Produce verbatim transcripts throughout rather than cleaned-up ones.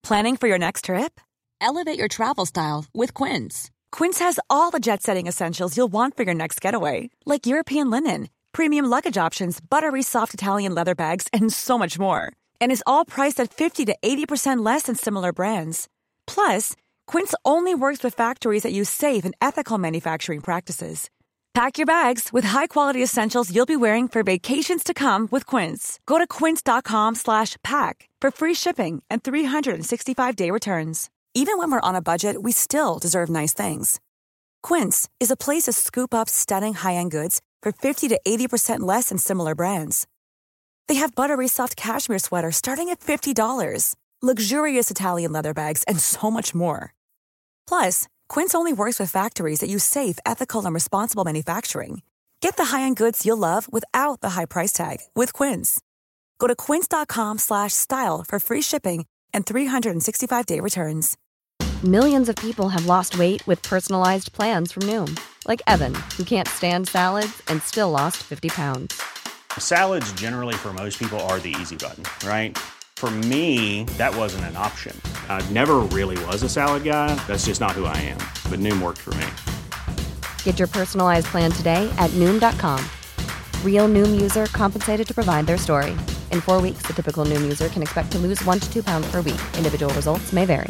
Planning for your next trip? Elevate your travel style with Quince. Quince has all the jet-setting essentials you'll want for your next getaway, like European linen, premium luggage options, buttery soft Italian leather bags, and so much more. And is all priced at fifty to eighty percent less than similar brands. Plus, Quince only works with factories that use safe and ethical manufacturing practices. Pack your bags with high-quality essentials you'll be wearing for vacations to come with Quince. Go to quince.com slash pack for free shipping and three sixty-five day returns. Even when we're on a budget, we still deserve nice things. Quince is a place to scoop up stunning high-end goods for fifty to eighty percent less than similar brands. They have buttery soft cashmere sweaters starting at fifty dollars, luxurious Italian leather bags, and so much more. Plus, Quince only works with factories that use safe, ethical, and responsible manufacturing. Get the high-end goods you'll love without the high price tag with Quince. Go to quince.com slash style for free shipping and three sixty-five day returns. Millions of people have lost weight with personalized plans from Noom. Like Evan, who can't stand salads and still lost fifty pounds. Salads generally for most people are the easy button, right? For me, that wasn't an option. I never really was a salad guy. That's just not who I am. But Noom worked for me. Get your personalized plan today at Noom dot com. Real Noom user compensated to provide their story. In four weeks, the typical Noom user can expect to lose one to two pounds per week. Individual results may vary.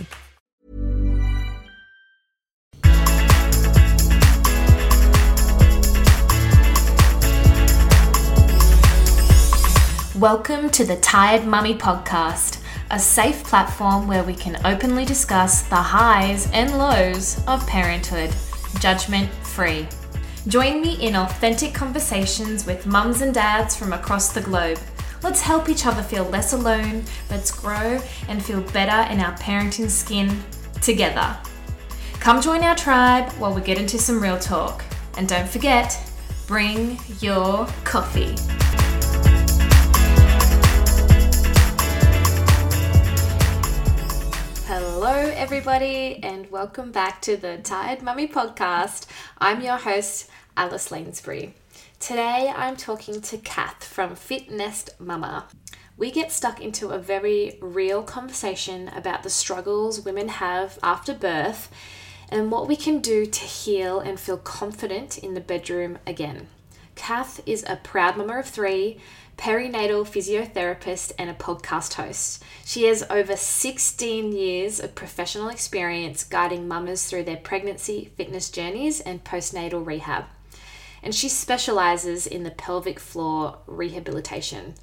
Welcome to the Tired Mummy Podcast, a safe platform where we can openly discuss the highs and lows of parenthood, judgment-free. Join me in authentic conversations with mums and dads from across the globe. Let's help each other feel less alone, let's grow and feel better in our parenting skin together. Come join our tribe while we get into some real talk. And don't forget, bring your coffee. Hello everybody and welcome back to the Tired Mummy Podcast. I'm your host, Alice Lanesbury. Today I'm talking to Kath from Fit Nest Mama. We get stuck into a very real conversation about the struggles women have after birth and what we can do to heal and feel confident in the bedroom again. Kath is a proud mama of three, perinatal physiotherapist and a podcast host. She has over sixteen years of professional experience guiding mamas through their pregnancy, fitness journeys and postnatal rehab. And she specializes in the pelvic floor rehabilitation.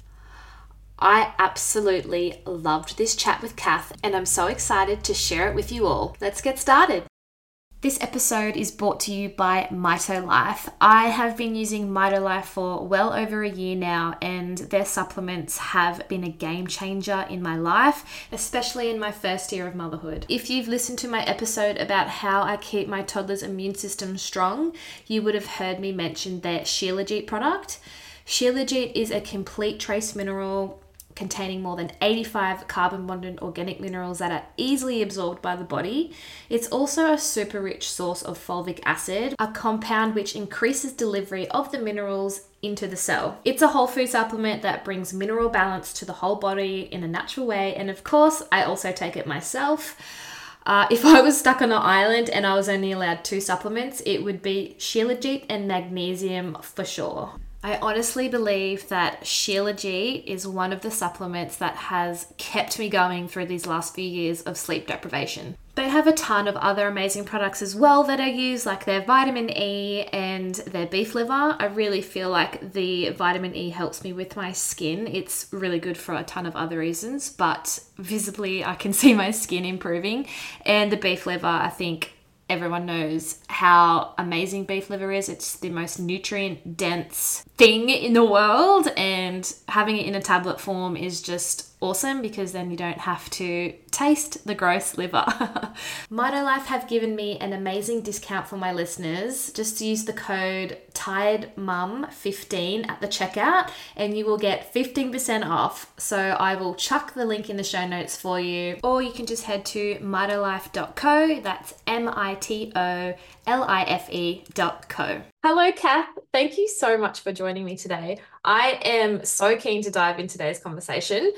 I absolutely loved this chat with Kath and I'm so excited to share it with you all. Let's get started. This episode is brought to you by MitoLife. I have been using MitoLife for well over a year now, and their supplements have been a game changer in my life, especially in my first year of motherhood. If you've listened to my episode about how I keep my toddler's immune system strong, you would have heard me mention their Shilajit product. Shilajit is a complete trace mineral containing more than eighty-five carbon-bonded organic minerals that are easily absorbed by the body. It's also a super rich source of fulvic acid, a compound which increases delivery of the minerals into the cell. It's a whole food supplement that brings mineral balance to the whole body in a natural way, and of course, I also take it myself. Uh, if I was stuck on an island and I was only allowed two supplements, it would be Shilajit and magnesium for sure. I honestly believe that Shilajit is one of the supplements that has kept me going through these last few years of sleep deprivation. They have a ton of other amazing products as well that I use, like their vitamin E and their beef liver. I really feel like the vitamin E helps me with my skin. It's really good for a ton of other reasons, but visibly I can see my skin improving. And the beef liver, I think, everyone knows how amazing beef liver is. It's the most nutrient dense thing in the world, and having it in a tablet form is just awesome because then you don't have to taste the gross liver. MitoLife have given me an amazing discount for my listeners. Just use the code tired mum fifteen at the checkout and you will get fifteen percent off. So I will chuck the link in the show notes for you, or you can just head to mitolife dot co. That's M I T O L I F E dot co. Hello, Kath. Thank you so much for joining me today. I am so keen to dive into today's conversation.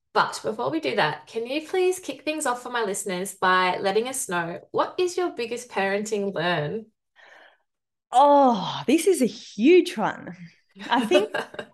But before we do that, can you please kick things off for my listeners by letting us know what is your biggest parenting learn? Oh, this is a huge one. I think,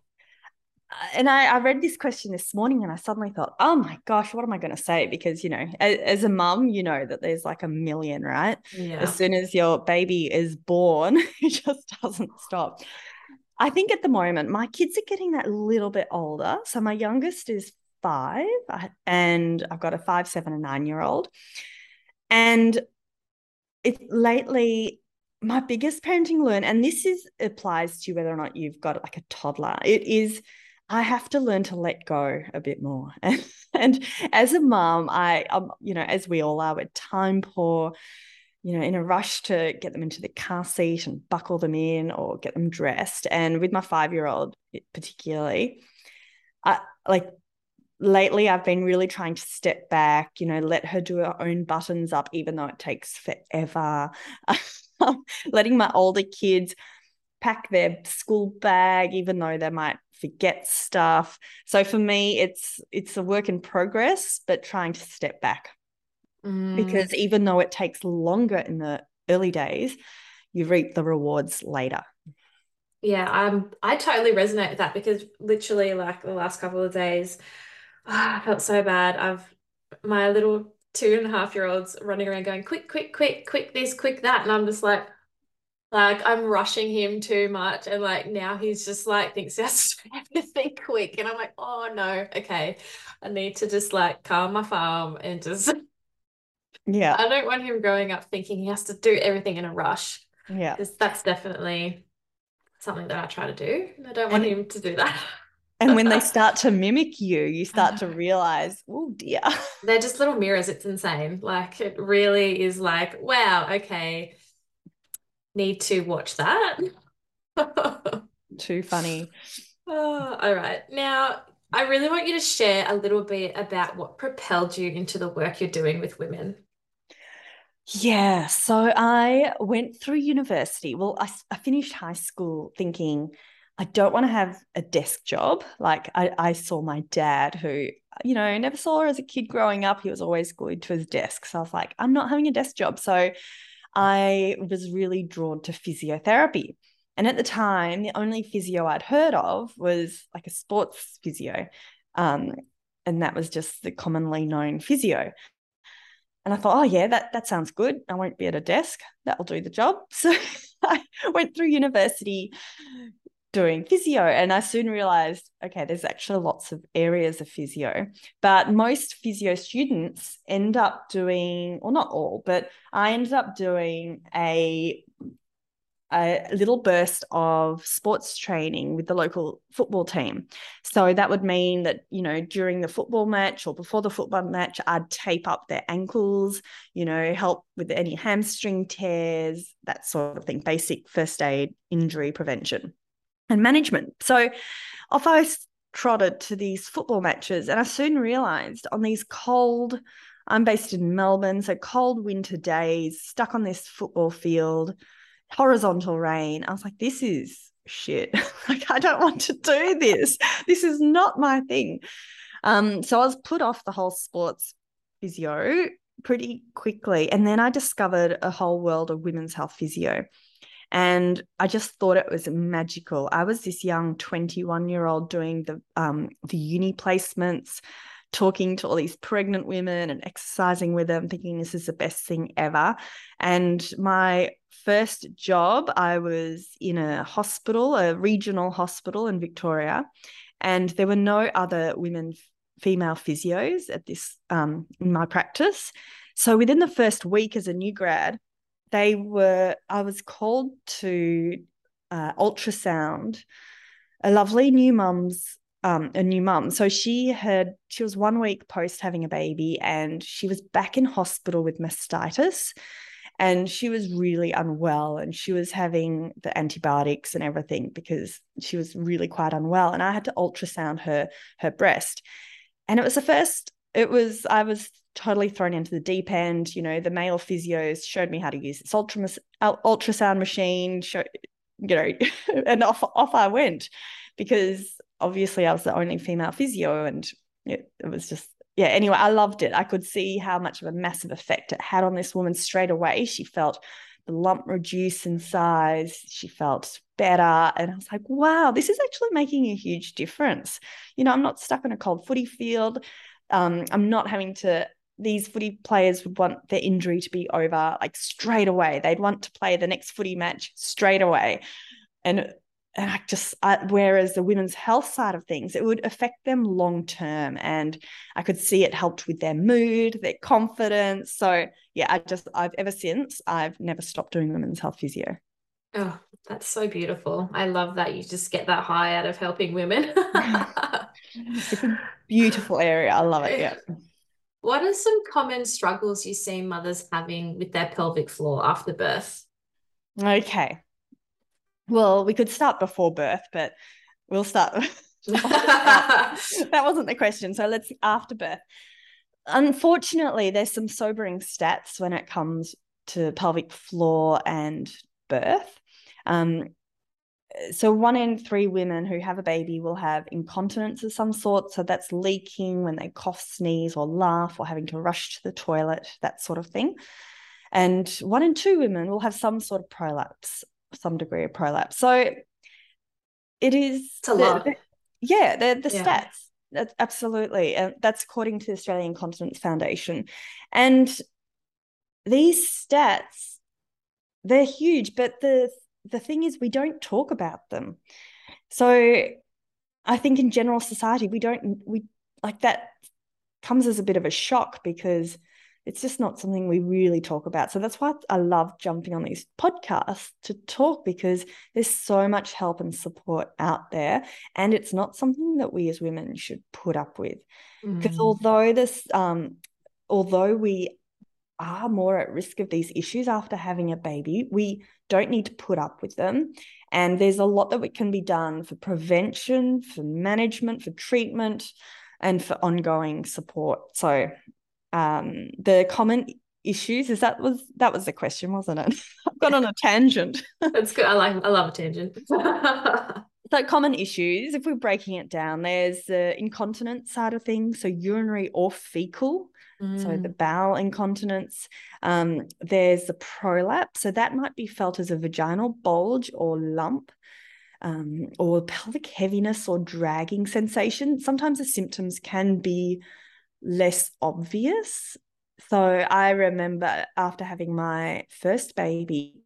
and I, I read this question this morning and I suddenly thought, oh my gosh, what am I going to say? Because, you know, as, as a mum, you know that there's like a million, right? Yeah. As soon as your baby is born, it just doesn't stop. I think at the moment, my kids are getting that little bit older. So my youngest is five and I've got a five, seven, and nine year old. And it lately, my biggest parenting learn, and this is applies to whether or not you've got like a toddler, it is I have to learn to let go a bit more. And, and as a mom, I, um, you know, as we all are, we're time poor, you know, in a rush to get them into the car seat and buckle them in or get them dressed. And with my five-year-old particularly, I like lately I've been really trying to step back, you know, let her do her own buttons up, even though it takes forever. Letting my older kids pack their school bag, even though they might forget stuff. So for me, it's it's a work in progress, but trying to step back. Mm. Because even though it takes longer in the early days, you reap the rewards later. Yeah, I'm I totally resonate with that because literally like the last couple of days, oh, I felt so bad. I've my little two and a half year olds running around going, quick, quick, quick, quick this, quick that. And I'm just like, like I'm rushing him too much. And like now he's just like thinks he has to do everything quick. And I'm like, oh no, okay. I need to just like calm my farm and just yeah. I don't want him growing up thinking he has to do everything in a rush. Yeah. Because that's definitely something that I try to do. I don't want and, him to do that. And when they start to mimic you, you start to realize, oh dear. They're just little mirrors. It's insane. Like it really is like, wow, okay. Need to watch that. Too funny. Oh, all right. Now, I really want you to share a little bit about what propelled you into the work you're doing with women. Yeah, so I went through university. Well, I, I finished high school thinking I don't want to have a desk job. Like I, I saw my dad who, you know, never saw her as a kid growing up. He was always glued to his desk. So I was like, I'm not having a desk job. So I was really drawn to physiotherapy. And at the time, the only physio I'd heard of was like a sports physio. Um, and that was just the commonly known physio. And I thought, oh, yeah, that, that sounds good. I won't be at a desk. That'll do the job. So I went through university doing physio, and I soon realized, okay, there's actually lots of areas of physio, but most physio students end up doing, or not all, but I ended up doing a a little burst of sports training with the local football team. So that would mean that, you know, during the football match or before the football match, I'd tape up their ankles, you know, help with any hamstring tears, that sort of thing, basic first aid, injury prevention and management. So off I trotted to these football matches, and I soon realized on these cold, I'm based in Melbourne, so cold winter days, stuck on this football field, horizontal rain. I was like, this is shit. Like, I don't want to do this. This is not my thing. Um, so I was put off the whole sports physio pretty quickly. And then I discovered a whole world of women's health physio. And I just thought it was magical. I was this young twenty-one-year-old doing the um, the uni placements, talking to all these pregnant women and exercising with them, thinking this is the best thing ever. And my first job, I was in a hospital, a regional hospital in Victoria, and there were no other women, female physios at this um, in my practice. So within the first week as a new grad, they were, I was called to uh, ultrasound a lovely new mum's Um, a new mum. So she had, she was one week post having a baby, and she was back in hospital with mastitis, and she was really unwell, and she was having the antibiotics and everything because she was really quite unwell. And I had to ultrasound her, her breast. And it was the first, it was, I was totally thrown into the deep end. You know, the male physios showed me how to use this ultra, ultrasound machine, show, you know, and off, off I went, because obviously I was the only female physio, and it, it was just, yeah, anyway, I loved it. I could see how much of a massive effect it had on this woman straight away. She felt the lump reduce in size. She felt better. And I was like, wow, this is actually making a huge difference. You know, I'm not stuck in a cold footy field. Um, I'm not having to, these footy players would want their injury to be over like straight away. They'd want to play the next footy match straight away. And And I just, I, whereas the women's health side of things, it would affect them long term. And I could see it helped with their mood, their confidence. So yeah, I just, I've ever since, I've never stopped doing women's health physio. Oh, that's so beautiful. I love that you just get that high out of helping women. It's a beautiful area. I love it. Yeah. What are some common struggles you see mothers having with their pelvic floor after birth? Okay. Well, we could start before birth, but we'll start. That wasn't the question. So let's after birth. Unfortunately, there's some sobering stats when it comes to pelvic floor and birth. Um, so one in three women who have a baby will have incontinence of some sort. So that's leaking when they cough, sneeze, or laugh, or having to rush to the toilet, that sort of thing. And one in two women will have some sort of prolapse, some degree of prolapse. So it is it's a lot. The, yeah, the the yeah. stats. That's absolutely. And that's according to the Australian Continence Foundation. And these stats, they're huge, but the the thing is we don't talk about them. So I think in general society, we don't, we like that comes as a bit of a shock because it's just not something we really talk about. So that's why I love jumping on these podcasts to talk, because there's so much help and support out there. And it's not something that we as women should put up with. Because mm. although this, um, although we are more at risk of these issues after having a baby, we don't need to put up with them. And there's a lot that can be done for prevention, for management, for treatment, and for ongoing support. So um, the common issues is that was that was the question, wasn't it? I've gone on a tangent. That's good. I like I love a tangent. So common issues, if we're breaking it down, there's the incontinence side of things, so urinary or fecal. Mm. So the bowel incontinence. Um, there's the prolapse. So that might be felt as a vaginal bulge or lump, um, or pelvic heaviness or dragging sensation. Sometimes the symptoms can be less obvious. So I remember after having my first baby,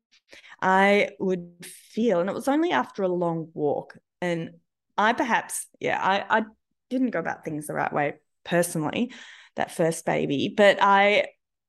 I would feel, and it was only after a long walk, and I perhaps, yeah, I, I didn't go about things the right way personally, that first baby, but I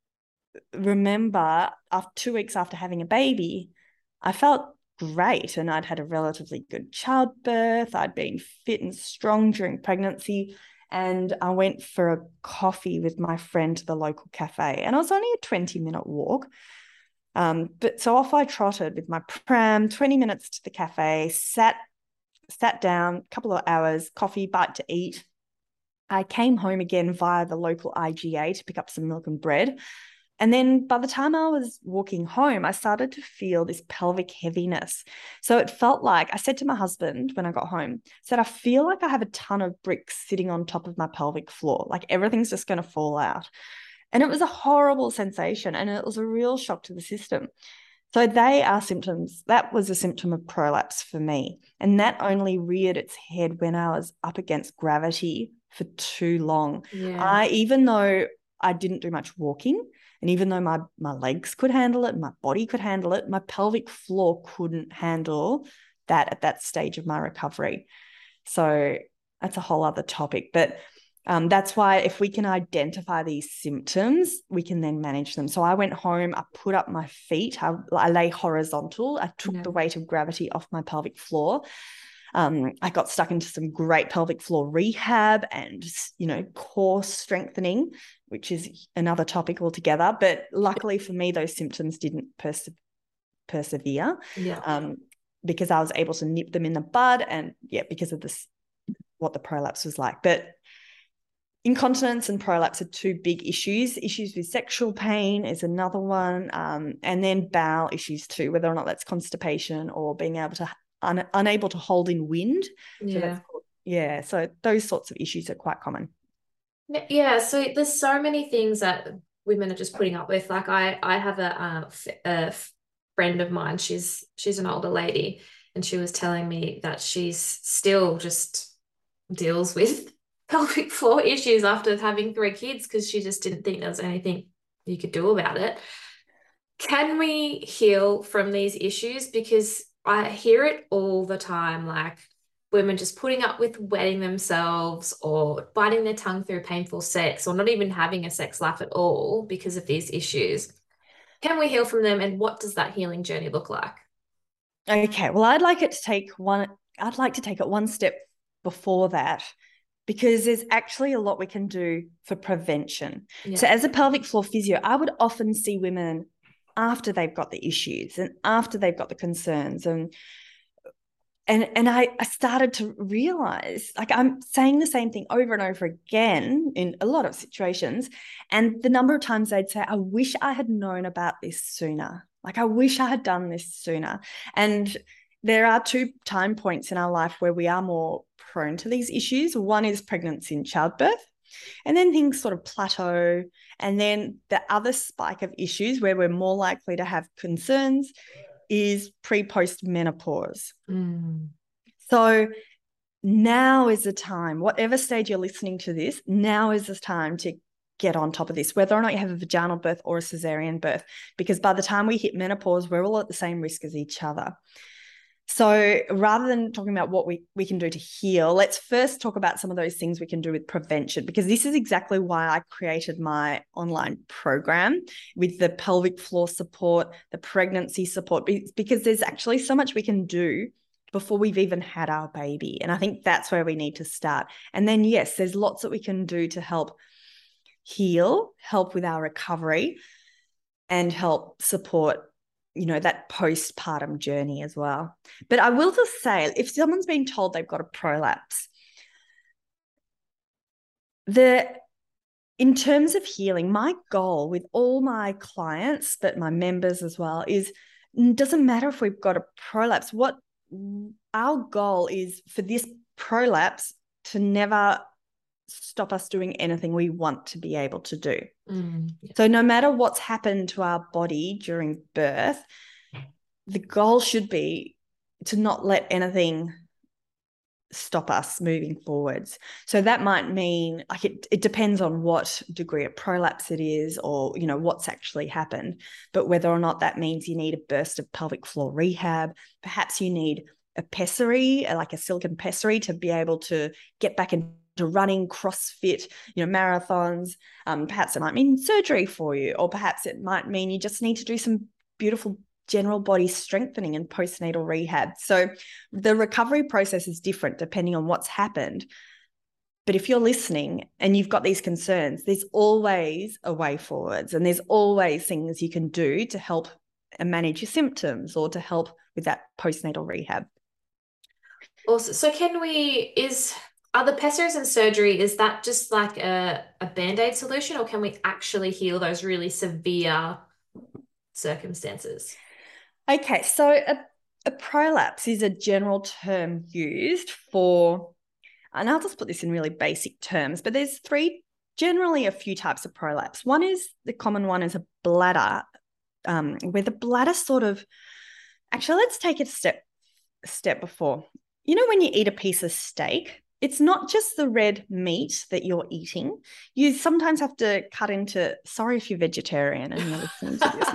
remember after two weeks after having a baby, I felt great, and I'd had a relatively good childbirth. I'd been fit and strong during pregnancy, and I went for a coffee with my friend to the local cafe, and it was only a twenty minute walk. Um, but so off I trotted with my pram, twenty minutes to the cafe, sat, sat down, a couple of hours, coffee, bite to eat. I came home again via the local I G A to pick up some milk and bread. And then by the time I was walking home, I started to feel this pelvic heaviness. So it felt like, I said to my husband when I got home, I said, I feel like I have a ton of bricks sitting on top of my pelvic floor, like everything's just going to fall out. And it was a horrible sensation, and it was a real shock to the system. So they are symptoms. That was a symptom of prolapse for me. And that only reared its head when I was up against gravity for too long. Yeah. I, even though I didn't do much walking, and even though my, my legs could handle it, my body could handle it, my pelvic floor couldn't handle that at that stage of my recovery. So that's a whole other topic. But Um, that's why if we can identify these symptoms, we can then manage them. So I went home, I put up my feet, I, I lay horizontal, I took yeah. the weight of gravity off my pelvic floor. Um, I got stuck into some great pelvic floor rehab and, you know, core strengthening, which is another topic altogether. But luckily for me, those symptoms didn't perse- persevere yeah. um, because I was able to nip them in the bud, and yeah, because of this, what the prolapse was like. But incontinence and prolapse are two big issues. Issues with sexual pain is another one, um, and then bowel issues too, whether or not that's constipation or being able to un- unable to hold in wind. Yeah. So that's called, yeah. So those sorts of issues are quite common. Yeah, so there's so many things that women are just putting up with. Like I, I have a, uh, f- a f- friend of mine. She's she's an older lady, and she was telling me that she's still just deals with pelvic floor issues after having three kids because she just didn't think there was anything you could do about it. Can we heal from these issues? Because I hear it all the time, like women just putting up with wetting themselves or biting their tongue through painful sex or not even having a sex life at all because of these issues. Can we heal from them? And what does that healing journey look like? Okay, well, I'd like it to take one, I'd like to take it one step before that because there's actually a lot we can do for prevention. Yeah. So, as a pelvic floor physio, I would often see women after they've got the issues and after they've got the concerns. And and and I, I started to realize, like, I'm saying the same thing over and over again in a lot of situations. And the number of times they'd say, I wish I had known about this sooner. Like, I wish I had done this sooner. And there are two time points in our life where we are more prone to these issues. One is pregnancy and childbirth. And then things sort of plateau. And then the other spike of issues where we're more likely to have concerns is pre-post menopause. Mm. So now is the time, whatever stage you're listening to this, now is the time to get on top of this, whether or not you have a vaginal birth or a cesarean birth, because by the time we hit menopause, we're all at the same risk as each other. So rather than talking about what we, we can do to heal, let's first talk about some of those things we can do with prevention, because this is exactly why I created my online program with the pelvic floor support, the pregnancy support, because there's actually so much we can do before we've even had our baby. And I think that's where we need to start. And then, yes, there's lots that we can do to help heal, help with our recovery, and help support, you know, that postpartum journey as well. But I will just say, if someone's been told they've got a prolapse, the in terms of healing, my goal with all my clients, but my members as well, is it doesn't matter if we've got a prolapse. What our goal is for this prolapse to never stop us doing anything we want to be able to do. Mm. So no matter what's happened to our body during birth, the goal should be to not let anything stop us moving forwards. So that might mean, like, it, it depends on what degree of prolapse it is, or, you know, what's actually happened, but whether or not that means you need a burst of pelvic floor rehab, perhaps you need a pessary, like a silicone pessary, to be able to get back into running, CrossFit, you know, marathons. Um, perhaps it might mean surgery for you, or perhaps it might mean you just need to do some beautiful general body strengthening and postnatal rehab. So the recovery process is different depending on what's happened. But if you're listening and you've got these concerns, there's always a way forwards, and there's always things you can do to help and manage your symptoms or to help with that postnatal rehab. Also, so can we, is, are the pessaries and surgery, is that just like a, a Band-Aid solution, or can we actually heal those really severe circumstances? Okay, so a, a prolapse is a general term used for, and I'll just put this in really basic terms, but there's three, generally a few types of prolapse. One is, the common one is a bladder, um, where the bladder sort of, actually, let's take it a step, a step before. You know, when you eat a piece of steak, it's not just the red meat that you're eating. You sometimes have to cut into, sorry if you're vegetarian and you're listening to this.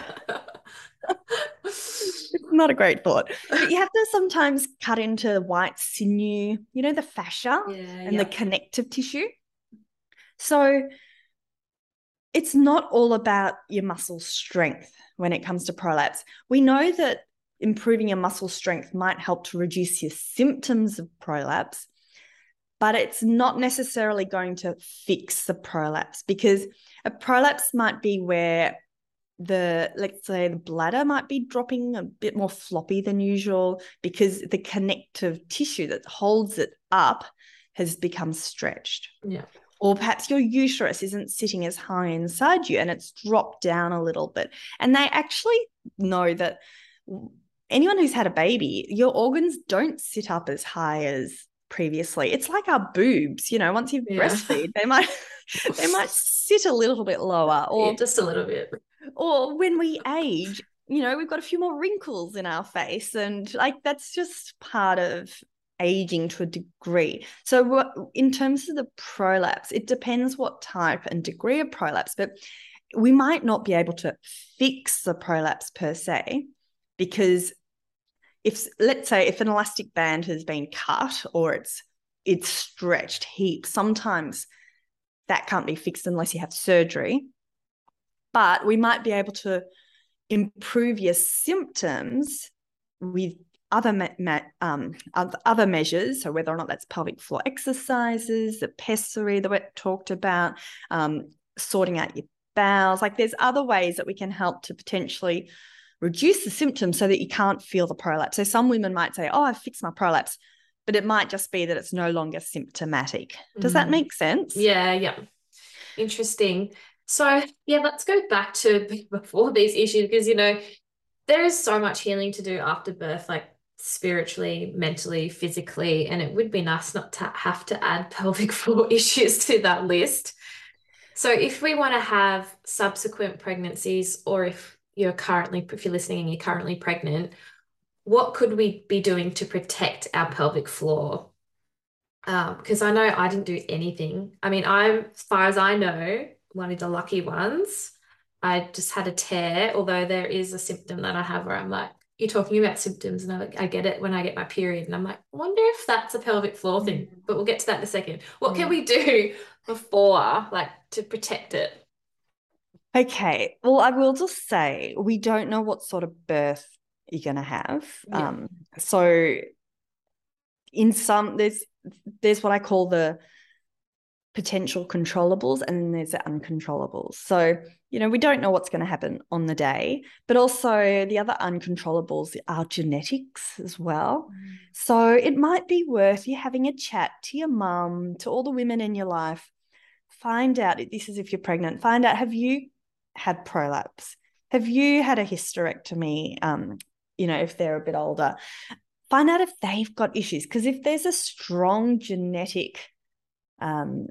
It's not a great thought. But you have to sometimes cut into white sinew, you know, the fascia Yeah, and yeah. the connective tissue. So it's not all about your muscle strength when it comes to prolapse. We know that improving your muscle strength might help to reduce your symptoms of prolapse, but it's not necessarily going to fix the prolapse, because a prolapse might be where the, let's say, the bladder might be dropping a bit more floppy than usual because the connective tissue that holds it up has become stretched. Yeah. Or perhaps your uterus isn't sitting as high inside you and it's dropped down a little bit. And they actually know that anyone who's had a baby, your organs don't sit up as high as previously. It's like our boobs, you know, once you Yeah. breastfeed, they might they might sit a little bit lower, or Yeah, just a little bit. or when we age, you know, we've got a few more wrinkles in our face, and like that's just part of aging to a degree. So what, in terms of the prolapse, it depends what type and degree of prolapse, but we might not be able to fix the prolapse per se, because if, let's say, if an elastic band has been cut or it's it's stretched heaps, sometimes that can't be fixed unless you have surgery. But we might be able to improve your symptoms with other me- me- um, other measures. So whether or not that's pelvic floor exercises, the pessary that we talked about, um, sorting out your bowels. Like there's other ways that we can help to potentially reduce the symptoms so that you can't feel the prolapse. So some women might say, oh, I've fixed my prolapse, but it might just be that it's no longer symptomatic. Does Mm. that make sense? Yeah, yeah. Interesting. So, yeah, let's go back to before these issues, because, you know, there is so much healing to do after birth, like spiritually, mentally, physically, and it would be nice not to have to add pelvic floor issues to that list. So if we want to have subsequent pregnancies, or if you're currently, if you're listening and you're currently pregnant, what could we be doing to protect our pelvic floor? Um, because I know I didn't do anything. I mean, I'm, as far as I know, one of the lucky ones. I just had a tear, although there is a symptom that I have where I'm like, you're talking about symptoms, and I, like, I get it when I get my period, and I'm like, I wonder if that's a pelvic floor thing, but we'll get to that in a second. What can we do before, like, to protect it? Okay. Well, I will just say we don't know what sort of birth you're going to have. Yeah. Um, so in some, there's there's what I call the potential controllables, and then there's the uncontrollables. So, you know, we don't know what's going to happen on the day, but also the other uncontrollables are genetics as well. Mm. So it might be worth you having a chat to your mum, to all the women in your life. Find out, this is if you're pregnant, find out, have you had prolapse? Have you had a hysterectomy? Um, you know, if they're a bit older, find out if they've got issues. Because if there's a strong genetic, um,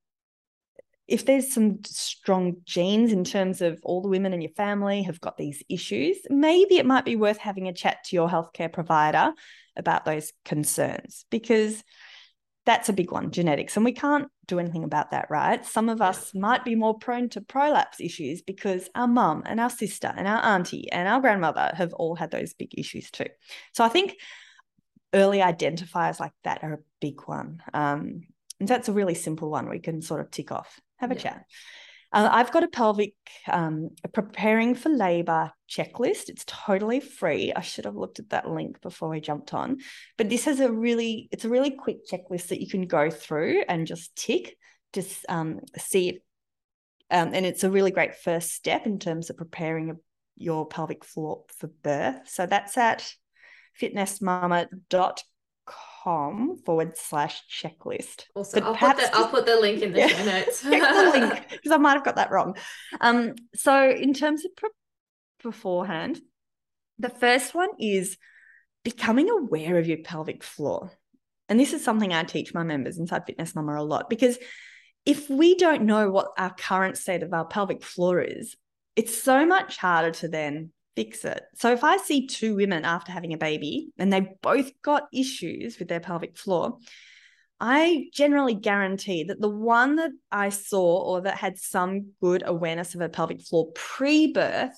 if there's some strong genes in terms of all the women in your family have got these issues, maybe it might be worth having a chat to your healthcare provider about those concerns, because that's a big one, genetics. And we can't do anything about that, right? Some of us might be more prone to prolapse issues because our mum and our sister and our auntie and our grandmother have all had those big issues too. So I think early identifiers like that are a big one. Um, and that's a really simple one we can sort of tick off. Have a yeah. chat. Uh, I've got a pelvic um, a preparing for labour checklist. It's totally free. I should have looked at that link before I jumped on. But this has a really, it's a really quick checklist that you can go through and just tick, just um, see it. Um, and it's a really great first step in terms of preparing your pelvic floor for birth. So that's at fitnessmama dot com forward slash checklist. Also, I'll put, the, I'll put the link in the yeah, show notes. Check the link, because I might have got that wrong. Um, so in terms of pre- beforehand, the first one is becoming aware of your pelvic floor. And this is something I teach my members inside Fitness Mama a lot, because if we don't know what our current state of our pelvic floor is, it's so much harder to then fix it. So if I see two women after having a baby and they've both got issues with their pelvic floor, I generally guarantee that the one that I saw or that had some good awareness of a pelvic floor pre-birth,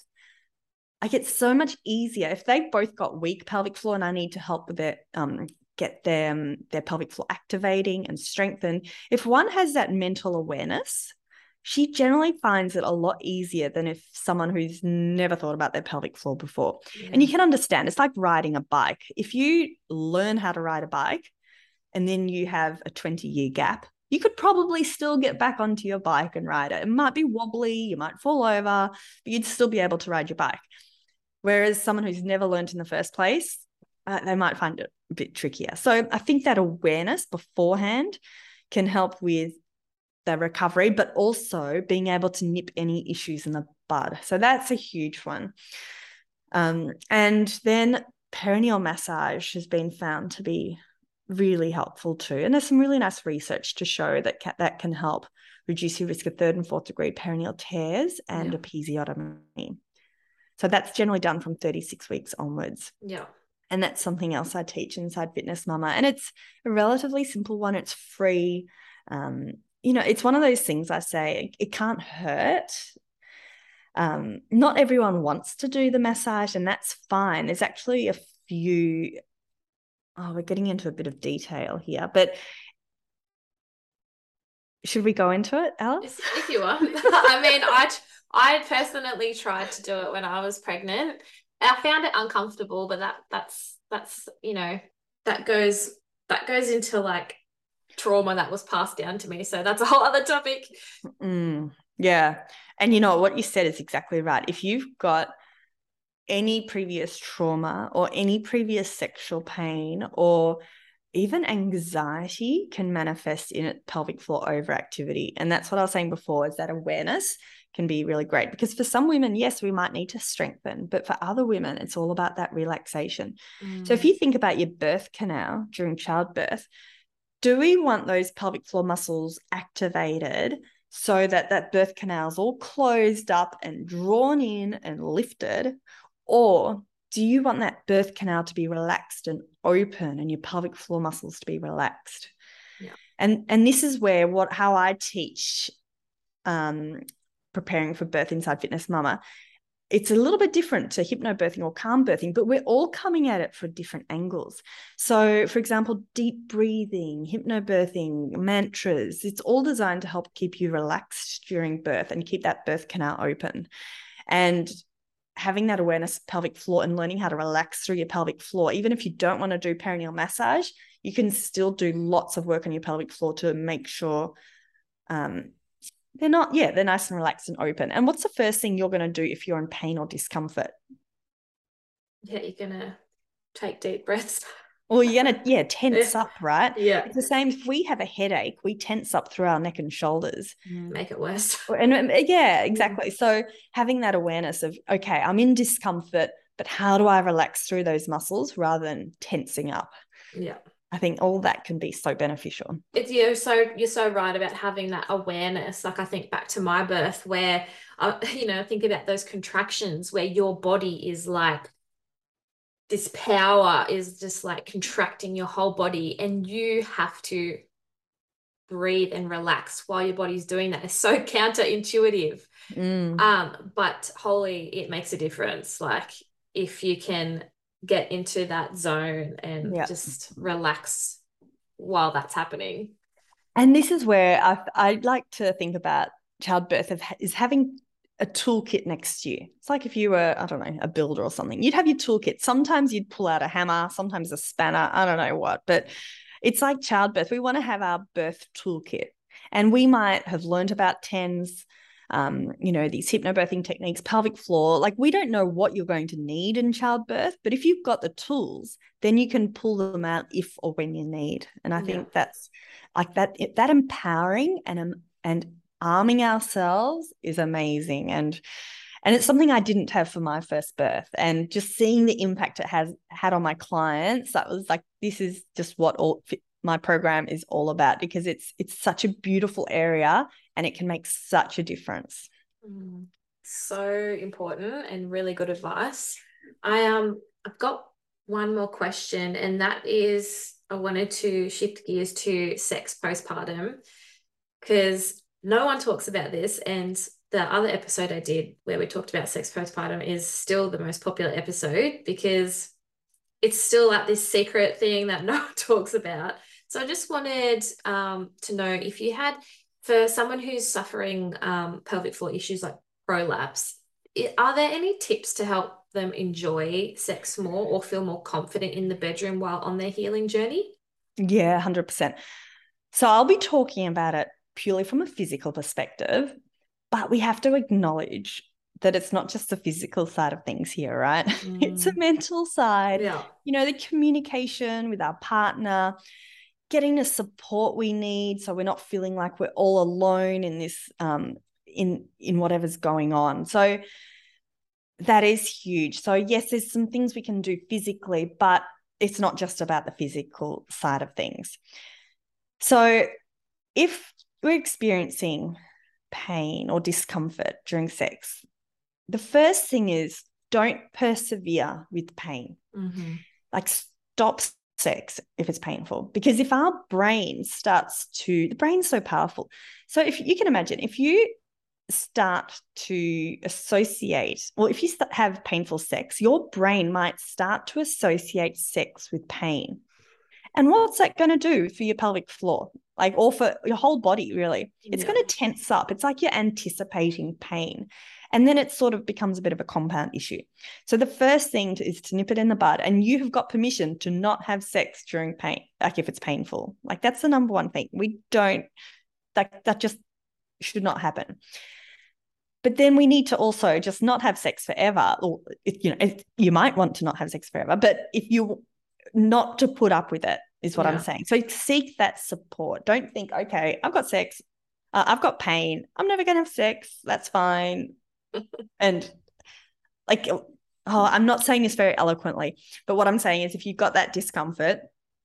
I get so much easier. If they've both got weak pelvic floor and I need to help with their um get them their pelvic floor activating and strengthened, if one has that mental awareness, she generally finds it a lot easier than if someone who's never thought about their pelvic floor before. Yeah. And you can understand, it's like riding a bike. If you learn how to ride a bike and then you have a twenty-year gap, you could probably still get back onto your bike and ride it. It might be wobbly, you might fall over, but you'd still be able to ride your bike. Whereas someone who's never learned in the first place, uh, they might find it a bit trickier. So I think that awareness beforehand can help with the recovery, but also being able to nip any issues in the bud. So that's a huge one. Um, and then perineal massage has been found to be really helpful too. And there's some really nice research to show that ca- that can help reduce your risk of third and fourth degree perineal tears and Yeah. episiotomy. So that's generally done from thirty-six weeks onwards. Yeah. And that's something else I teach inside Fitness Mama. And it's a relatively simple one. It's free. Um, you know, it's one of those things I say, it, it can't hurt. Um, not everyone wants to do the massage, and that's fine. There's actually a few, oh, we're getting into a bit of detail here, but should we go into it, Alice? If, if you want. I mean, I, I personally tried to do it when I was pregnant. I found it uncomfortable, but that that's that's you know that goes that goes into like trauma that was passed down to me. So that's a whole other topic. Mm, yeah, and you know what you said is exactly right. If you've got any previous trauma or any previous sexual pain or even anxiety can manifest in a pelvic floor overactivity. And that's what I was saying before, is that awareness can be really great, because for some women, yes, we might need to strengthen, but for other women, it's all about that relaxation. Mm. So if you think about your birth canal during childbirth, do we want those pelvic floor muscles activated so that that birth canal is all closed up and drawn in and lifted? Or do you want that birth canal to be relaxed and open and your pelvic floor muscles to be relaxed? Yeah. And, and this is where what how I teach um, preparing for birth inside Fitness Mama, it's a little bit different to hypnobirthing or calm birthing, but we're all coming at it for different angles. So, for example, deep breathing, hypnobirthing, mantras, it's all designed to help keep you relaxed during birth and keep that birth canal open. And having that awareness of pelvic floor and learning how to relax through your pelvic floor, even if you don't want to do perineal massage, you can still do lots of work on your pelvic floor to make sure um, they're not, yeah, they're nice and relaxed and open. And what's the first thing you're going to do if you're in pain or discomfort? Yeah, you're going to take deep breaths. Well, you're going to, yeah, tense yeah. up, right? Yeah. It's the same. If we have a headache, we tense up through our neck and shoulders. Make it worse. And yeah, exactly. So having that awareness of, okay, I'm in discomfort, but how do I relax through those muscles rather than tensing up? Yeah. I think all that can be so beneficial. It's you're so you're so right about having that awareness. Like I think back to my birth where I, you know, think about those contractions where your body is like, this power is just like contracting your whole body, and you have to breathe and relax while your body's doing that. It's so counterintuitive. Mm. Um, but holy, it makes a difference. Like if you can get into that zone and yeah. just relax while that's happening. And this is where I I like to think about childbirth of, is having a toolkit next to you. It's like if you were, I don't know, a builder or something, you'd have your toolkit. Sometimes you'd pull out a hammer, sometimes a spanner, I don't know what, but it's like childbirth. We want to have our birth toolkit, and we might have learned about TENS, um, you know, these hypnobirthing techniques, pelvic floor. Like we don't know what you're going to need in childbirth, but if you've got the tools, then you can pull them out if or when you need. And I think yeah. that's like that, that empowering and, um, and arming ourselves is amazing. And And it's something I didn't have for my first birth, and just seeing the impact it has had on my clients, that was like, this is just what all my program is all about, because it's it's such a beautiful area and it can make such a difference. Mm, so important and really good advice. I um I've got one more question, and that is I wanted to shift gears to sex postpartum, because no one talks about this, and the other episode I did where we talked about sex postpartum is still the most popular episode because it's still like this secret thing that no one talks about. So I just wanted um, to know if you had, for someone who's suffering um, pelvic floor issues like prolapse, are there any tips to help them enjoy sex more or feel more confident in the bedroom while on their healing journey? Yeah, one hundred percent. So I'll be talking about it purely from a physical perspective, but we have to acknowledge that it's not just the physical side of things here, right? Mm. It's a mental side. Yeah. You know, the communication with our partner, getting the support we need so we're not feeling like we're all alone in this, um, in, in whatever's going on. So that is huge. So yes, there's some things we can do physically, but it's not just about the physical side of things. So if we're experiencing pain or discomfort during sex, the first thing is don't persevere with pain. Mm-hmm. Like stop sex if it's painful, because if our brain starts to, the brain's so powerful. So if you can imagine, if you start to associate, well, if you have painful sex, your brain might start to associate sex with pain. And what's that going to do for your pelvic floor? Like, or for your whole body, really? It's Yeah. going to tense up. It's like you're anticipating pain. And then it sort of becomes a bit of a compound issue. So the first thing to, is to nip it in the bud, and you have got permission to not have sex during pain, like if it's painful. Like that's the number one thing. We don't, like that just should not happen. But then we need to also just not have sex forever. Or, you know, you might want to not have sex forever, but if you not to put up with it is what yeah. I'm saying. So seek that support. Don't think, okay, I've got sex, uh, I've got pain, I'm never going to have sex, that's fine. And like, oh, I'm not saying this very eloquently, but what I'm saying is if you've got that discomfort,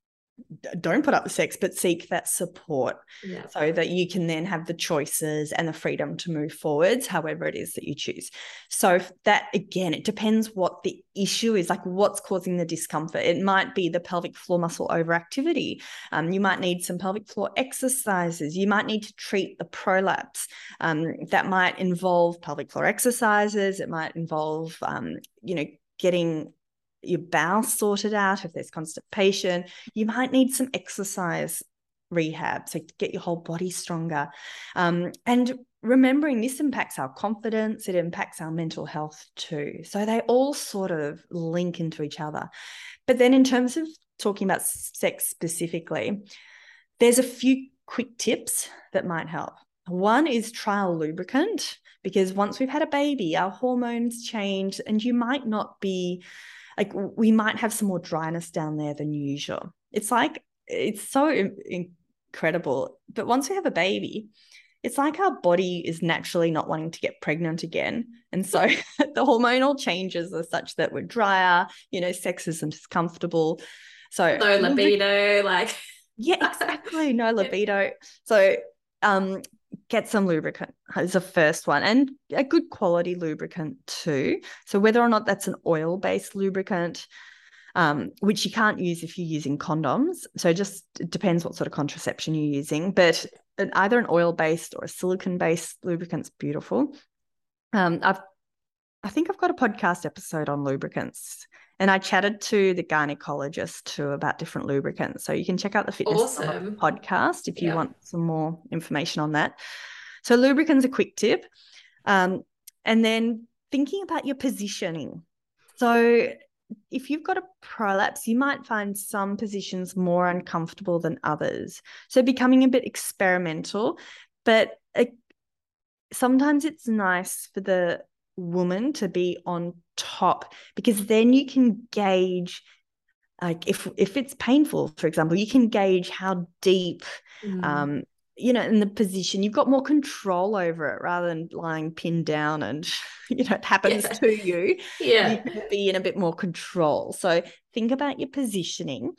don't put up with sex, but seek that support yeah. so that you can then have the choices and the freedom to move forwards, however it is that you choose. So that, again, it depends what the issue is, like what's causing the discomfort. It might be the pelvic floor muscle overactivity. Um, you might need some pelvic floor exercises. You might need to treat the prolapse. Um, that might involve pelvic floor exercises. It might involve, um, you know, getting your bowel sorted out. If there's constipation, you might need some exercise rehab, so to get your whole body stronger. Um, and remembering this impacts our confidence, it impacts our mental health too. So they all sort of link into each other. But then in terms of talking about sex specifically, there's a few quick tips that might help. One is trial lubricant, because once we've had a baby, our hormones change and you might not be like, we might have some more dryness down there than usual. It's like, it's so incredible. But once we have a baby, it's like our body is naturally not wanting to get pregnant again. And so the hormonal changes are such that we're drier, you know, sex isn't as comfortable. So no libido, like. Yeah, exactly. No libido. So um, get some lubricant is the first one, and a good quality lubricant too. So whether or not that's an oil-based lubricant, um, which you can't use if you're using condoms. So it just it depends what sort of contraception you're using, but either an oil-based or a silicone-based lubricant's beautiful. Um, I've, I think I've got a podcast episode on lubricants, and I chatted to the gynecologist too about different lubricants. So you can check out the Fitness awesome. podcast if you yeah. want some more information on that. So lubricants a quick tip. Um, and then thinking about your positioning. So if you've got a prolapse, you might find some positions more uncomfortable than others. So becoming a bit experimental, but uh, sometimes it's nice for the woman to be on top, because then you can gauge, like if if it's painful, for example, you can gauge how deep, mm. um, you know, in the position. You've got more control over it rather than lying pinned down and, you know, it happens yeah. to you. Yeah. You can be in a bit more control. So think about your positioning.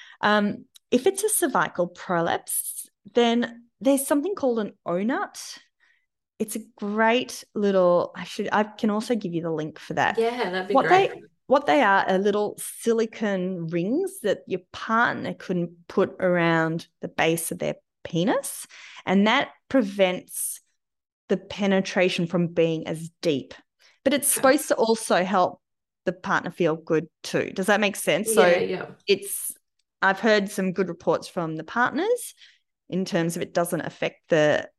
Um, if it's a cervical prolapse, then there's something called an O-nut. It's a great little, I should, I can also give you the link for that. Yeah, that'd be what great. They, what they are are little silicone rings that your partner can put around the base of their penis, and that prevents the penetration from being as deep. But it's supposed to also help the partner feel good too. Does that make sense? Yeah, so yeah. it's, I've heard some good reports from the partners in terms of it doesn't affect the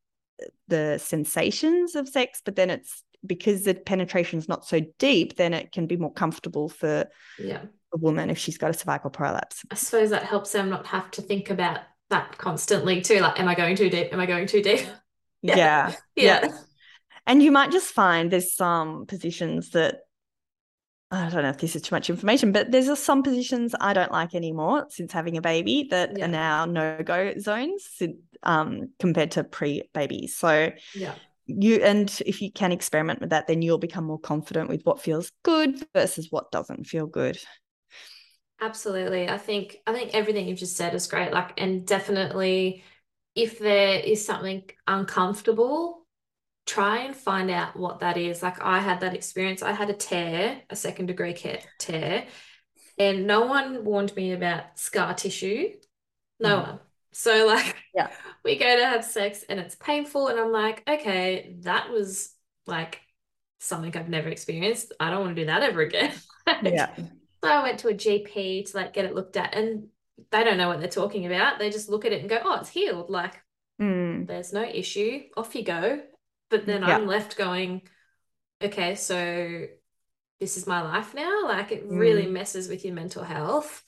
the sensations of sex, but then it's because the penetration is not so deep, then it can be more comfortable for yeah. a woman if she's got a cervical prolapse. I suppose that helps them not have to think about that constantly too, like, am I going too deep? Am I going too deep? yeah. Yeah. yeah. yeah. And you might just find there's some positions that, I don't know if this is too much information, but there's just some positions I don't like anymore since having a baby that yeah. are now no-go zones um, compared to pre-baby. So yeah. you, and if you can experiment with that, then you'll become more confident with what feels good versus what doesn't feel good. Absolutely. I think I think everything you've just said is great. Like, and definitely if there is something uncomfortable, try and find out what that is. Like I had that experience. I had a tear, a second degree tear, and no one warned me about scar tissue. No Mm. one. So like Yeah. we go to have sex and it's painful and I'm like, okay, that was like something I've never experienced. I don't want to do that ever again. Yeah. So I went to a G P to like get it looked at and they don't know what they're talking about. They just look at it and go, oh, it's healed. Like Mm. there's no issue. Off you go. But then Yeah. I'm left going, okay, so this is my life now. Like it really Mm. messes with your mental health.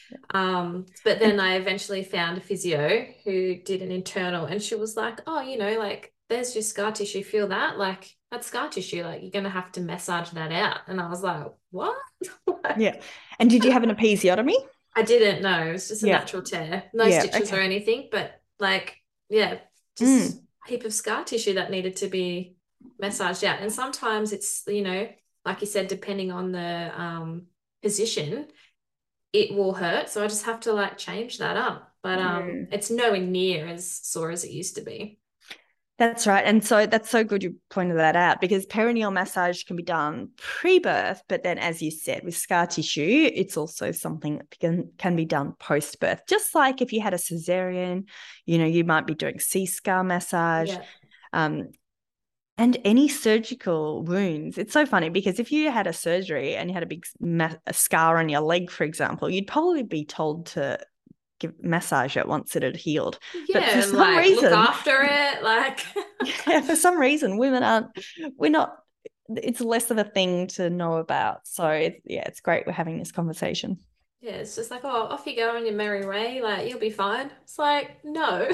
Um, but then I eventually found a physio who did an internal and she was like, oh, you know, like there's your scar tissue. Feel that? Like that's scar tissue. Like you're going to have to massage that out. And I was like, what? Yeah. And did you have an episiotomy? I didn't know. It was just a Yeah. natural tear. No Yeah, stitches okay. or anything, but like, yeah, just Mm. a heap of scar tissue that needed to be massaged out. And sometimes it's, you know, like you said, depending on the um, position, it will hurt. So I just have to like change that up. But um, Mm. it's nowhere near as sore as it used to be. That's right. And so that's so good you pointed that out because perineal massage can be done pre-birth, but then as you said, with scar tissue, it's also something that can, can be done post-birth. Just like if you had a cesarean, you know, you might be doing C-scar massage. Yeah. Um, and any surgical wounds. It's so funny because if you had a surgery and you had a big ma- a scar on your leg, for example, you'd probably be told to give massage it once it had healed. Yeah, But for and some like reason, look after it. Like yeah, for some reason, women aren't, we're not, it's less of a thing to know about. So it's, yeah, it's great we're having this conversation. yeah, it's just like, oh, off you go on your merry way, like you'll be fine. It's like, no.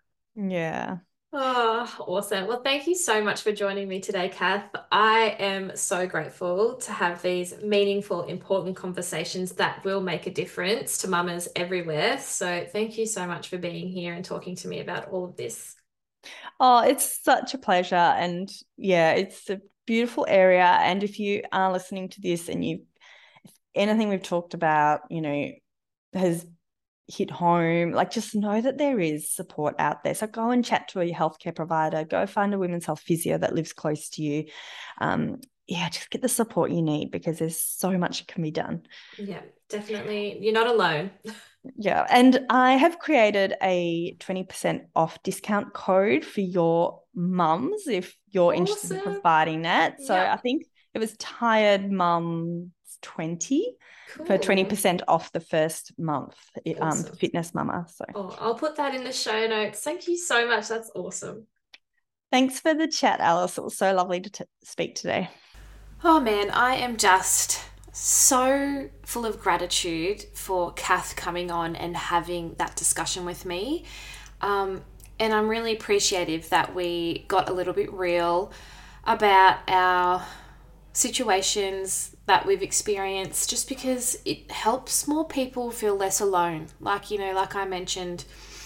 Yeah. Oh, awesome. Well, thank you so much for joining me today, Kath. I am so grateful to have these meaningful, important conversations that will make a difference to mamas everywhere. So thank you so much for being here and talking to me about all of this. Oh, it's such a pleasure. And yeah, it's a beautiful area. And if you are listening to this and you, if anything we've talked about, you know, has hit home, like just know that there is support out there. So go and chat to a healthcare provider, go find a women's health physio that lives close to you. Um, yeah, just get the support you need because there's so much that can be done. Yeah, definitely. You're not alone. Yeah. And I have created a twenty percent off discount code for your mums if you're interested in Awesome. providing that. So Yep. I think it was Tired Mums twenty Cool. for twenty percent off the first month, um, Awesome. Fitness Mama. So Oh, I'll put that in the show notes. Thank you so much. That's awesome. thanks for the chat, Alice. It was so lovely to t- speak today. Oh man, I am just so full of gratitude for Kath coming on and having that discussion with me. Um, and I'm really appreciative that we got a little bit real about our situations that we've experienced, just because it helps more people feel less alone. Like, you know, like I mentioned,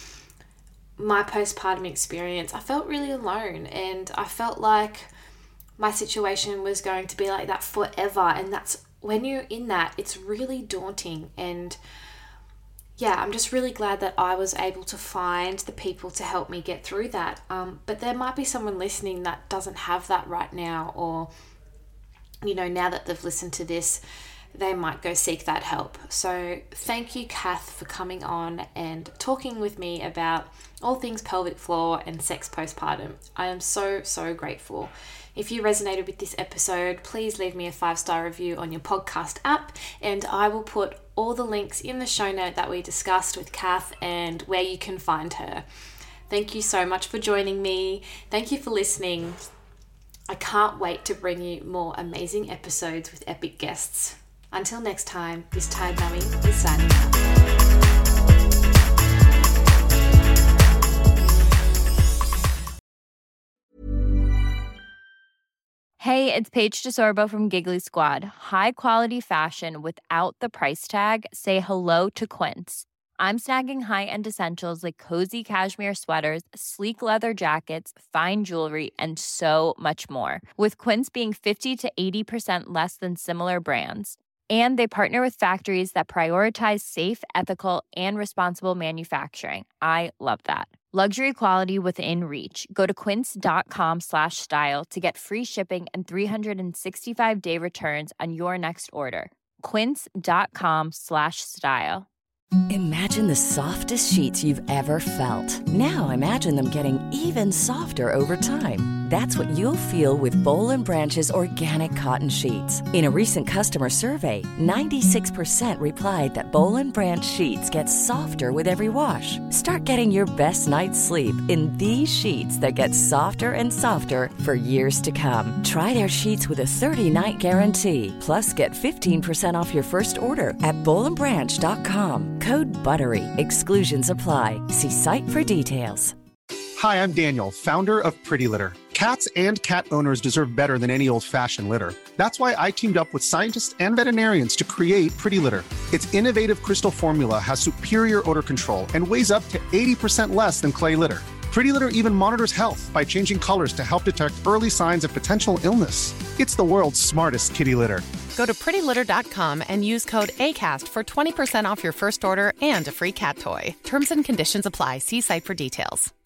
my postpartum experience, I felt really alone and I felt like my situation was going to be like that forever. And that's when you're in that, it's really daunting. And yeah, I'm just really glad that I was able to find the people to help me get through that. Um, but there might be someone listening that doesn't have that right now, or, you know, now that they've listened to this, they might go seek that help. So thank you, Kath, for coming on and talking with me about all things pelvic floor and sex postpartum. I am so, so grateful. If you resonated with this episode, please leave me a five-star review on your podcast app, and I will put all the links in the show note that we discussed with Kath and where you can find her. Thank you so much for joining me. Thank you for listening. I can't wait to bring you more amazing episodes with epic guests. Until next time, this Tired Mummy is signing out. Hey, it's Paige DeSorbo from Giggly Squad. High quality fashion without the price tag. Say hello to Quince. I'm snagging high-end essentials like cozy cashmere sweaters, sleek leather jackets, fine jewelry, and so much more. With Quince being fifty to eighty percent less than similar brands. And they partner with factories that prioritize safe, ethical, and responsible manufacturing. I love that. Luxury quality within reach. Go to quince.com slash style to get free shipping and three sixty-five day returns on your next order. Quince.com slash style. Imagine the softest sheets you've ever felt. Now imagine them getting even softer over time. That's what you'll feel with Boll and Branch's organic cotton sheets. In a recent customer survey, ninety-six percent replied that Boll and Branch sheets get softer with every wash. Start getting your best night's sleep in these sheets that get softer and softer for years to come. Try their sheets with a thirty-night guarantee. Plus, get fifteen percent off your first order at boll and branch dot com. Code BUTTERY. Exclusions apply. See site for details. Hi, I'm Daniel, founder of Pretty Litter. Cats and cat owners deserve better than any old-fashioned litter. That's why I teamed up with scientists and veterinarians to create Pretty Litter. Its innovative crystal formula has superior odor control and weighs up to eighty percent less than clay litter. Pretty Litter even monitors health by changing colors to help detect early signs of potential illness. It's the world's smartest kitty litter. Go to pretty litter dot com and use code ACAST for twenty percent off your first order and a free cat toy. Terms and conditions apply. See site for details.